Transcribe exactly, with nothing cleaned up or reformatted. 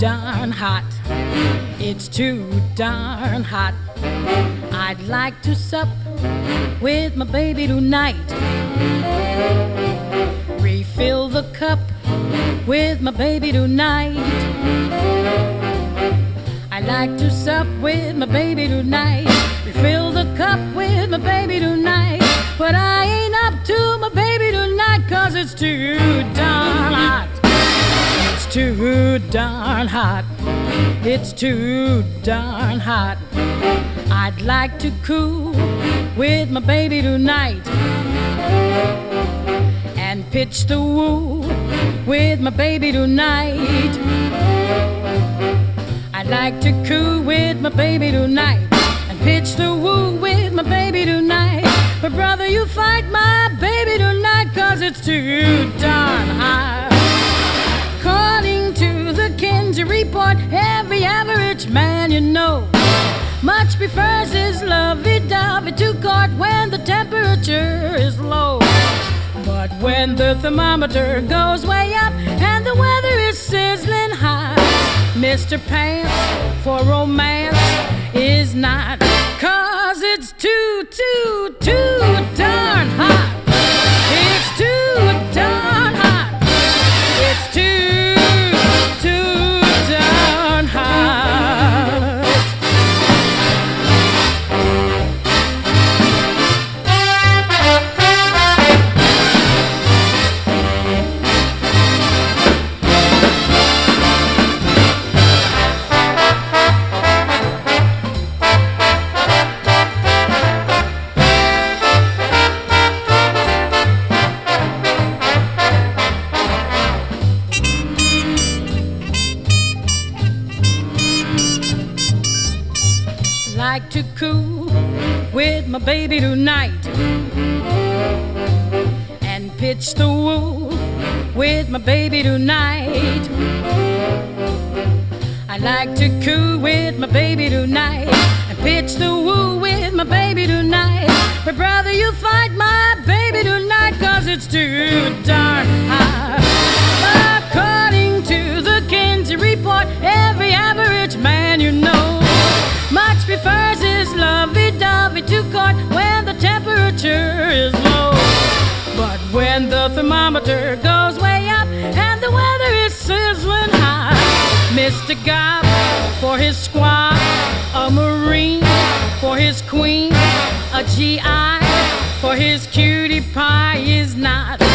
darn hot. It's too darn hot. I'd like to sup with my baby tonight. Refill the cup with my baby tonight. I'd like to sup with my baby tonight. Refill the cup with my baby tonight. But I ain't up to my baby tonight, 'cause it's too darn hot. It's too darn hot. It's too darn hot. I'd like to cool with my baby tonight and pitch the woo with my baby tonight. I'd like to cool with my baby tonight and pitch the woo with my baby tonight. But brother, you fight my baby tonight, 'cause it's too darn hot. According to the Kinsey report, every average man you know much prefers his lovey-dovey to court when the temperature is low. But when the thermometer goes way up and the weather is sizzling hot, Mister Pants for romance is not, 'cause it's too, too, too darn hot. It's too darn hot. It's too, too darn hot. Like to cool with my baby tonight and pitch the woo with my baby tonight. I like to cool with my baby tonight and pitch the woo with my baby tonight. But brother, you fight my baby tonight, 'cause it's too darn hot. According to the Kinsey report, every average man you know much prefers his lovey-dovey to court when the temperature is low. But when the thermometer goes way up and the weather is sizzling hot, Mister Gob for his squad, a Marine for his queen, a G I for his cutie pie is not.